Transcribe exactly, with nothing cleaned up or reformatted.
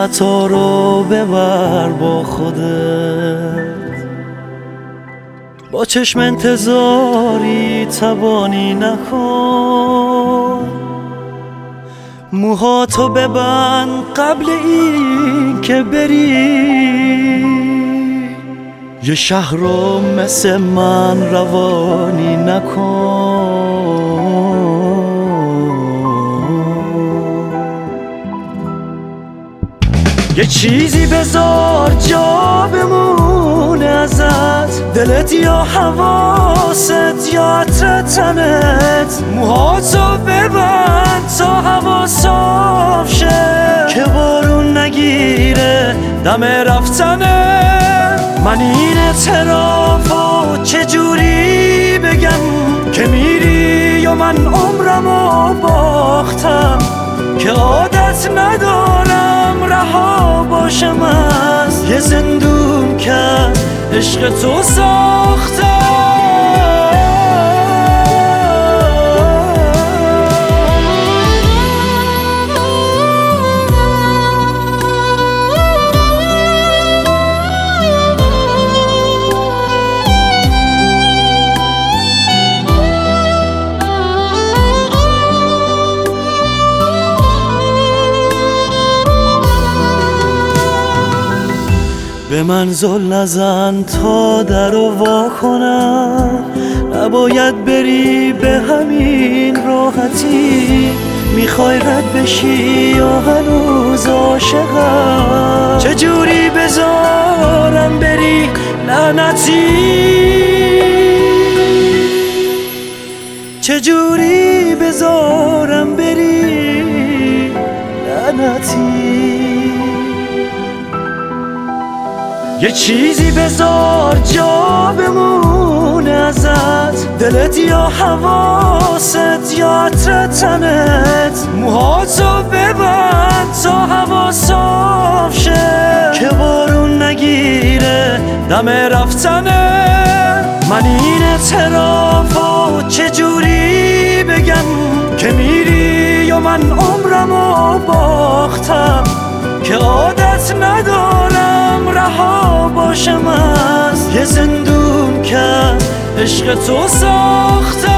خطا رو ببر با خودت، با چشم انتظاری تبانی نکن، موهاتو ببند قبل این که بری، یه شهر رو مثل من روانی نکن. یه چیزی بذار جا بمونه ازت، دلت یا حواست یا عطر تنت، موهاتو ببند تا هوا صاف شه، که بارون نگیره دم رفتنه. من این اعترافو چجوری بگم که میری و من عمرمو باختم، که عادت ندارم رها باشم از یه زندون که عشق تو ساختم. به من زل نزن تا در رو وا کنم، نباید بری به همین راحتی، میخوای رد بشی یا هنوز عاشقم، چجوری بذارم بری لعنتی، چجوری بذارم بری لعنتی. یه چیزی بذار جا بمونه ازت، دلت یا حواست یا عطر تنت، موهاتو ببند تا هوا صاف شه، که بارون نگیره دم رفتنه. من این اعترافو چجوری بگم که میری و من عمرمو باختم، که عادت ندارم رها باشم از یه زندون که عشق تو ساختم.